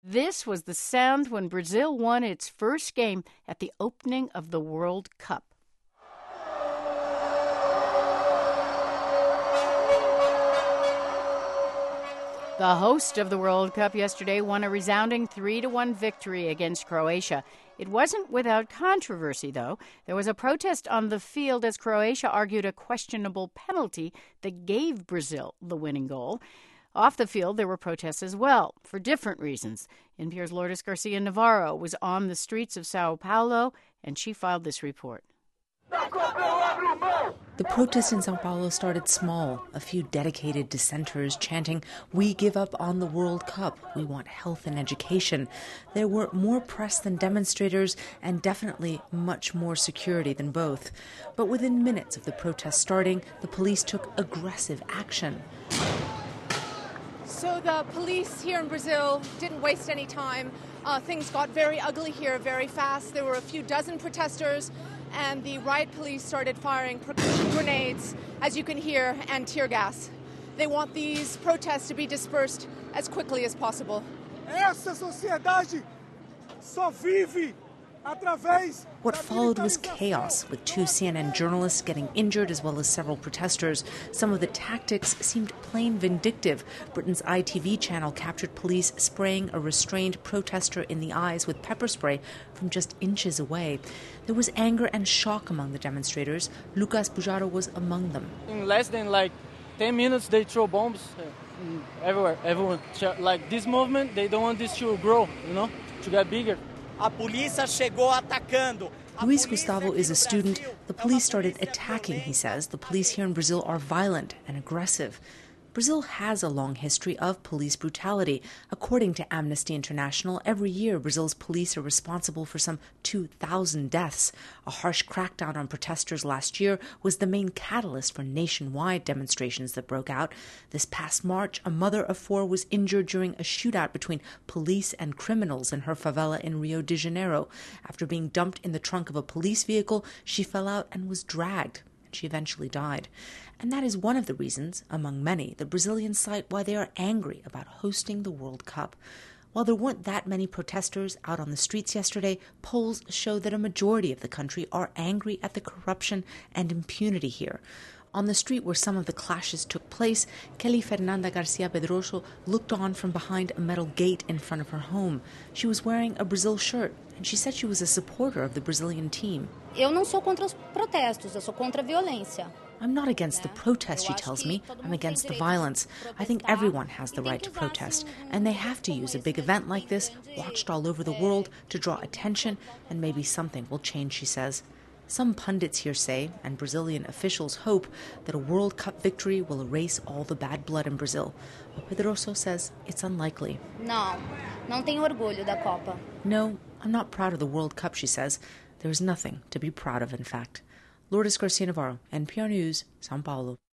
This was the sound when Brazil won its first game at the opening of the World Cup. The host of the World Cup yesterday won a resounding 3-1 victory against Croatia. It wasn't without controversy, though. There was a protest on the field as Croatia argued a questionable penalty that gave Brazil the winning goal. Off the field, there were protests as well, for different reasons. NPR's Lourdes Garcia Navarro was on the streets of Sao Paulo, and she filed this report. The protests in Sao Paulo started small, a few dedicated dissenters chanting, "We give up on the World Cup. We want health and education." There were more press than demonstrators and definitely much more security than both. But within minutes of the protest starting, the police took aggressive action. So the police here in Brazil didn't waste any time. Things got very ugly here very fast. There were a few dozen protesters, and the riot police started firing grenades, as you can hear, and tear gas. They want these protests to be dispersed as quickly as possible. Essa sociedade só vive através. What followed was chaos, with 2 CNN journalists getting injured as well as several protesters. Some of the tactics seemed plain vindictive. Britain's ITV channel captured police spraying a restrained protester in the eyes with pepper spray from just inches away. There was anger and shock among the demonstrators. Lucas Bujaro was among them. In less than 10 minutes, they throw bombs everywhere. Everyone, this movement, they don't want this to grow, to get bigger. Luis Gustavo is a student. The police started attacking, he says. The police here in Brazil are violent and aggressive. Brazil has a long history of police brutality. According to Amnesty International, every year Brazil's police are responsible for some 2,000 deaths. A harsh crackdown on protesters last year was the main catalyst for nationwide demonstrations that broke out. This past March, a mother of 4 was injured during a shootout between police and criminals in her favela in Rio de Janeiro. After being dumped in the trunk of a police vehicle, she fell out and was dragged. She eventually died. And that is one of the reasons, among many, the Brazilians cite why they are angry about hosting the World Cup. While there weren't that many protesters out on the streets yesterday, polls show that a majority of the country are angry at the corruption and impunity here. On the street where some of the clashes took place, Kelly Fernanda Garcia Pedroso looked on from behind a metal gate in front of her home. She was wearing a Brazil shirt, and she said she was a supporter of the Brazilian team. Eu não sou contra os protestos, eu sou contra a violência. I'm not against the protest, she tells me. I'm against the violence. I think everyone has the right to protest, and they have to use a big event like this, watched all over the world, to draw attention, and maybe something will change, she says. Some pundits here say, and Brazilian officials hope, that a World Cup victory will erase all the bad blood in Brazil. But Pedroso says it's unlikely. Não tenho orgulho da Copa. No, I'm not proud of the World Cup, she says. There is nothing to be proud of, in fact. Lourdes Garcia Navarro, NPR News, São Paulo.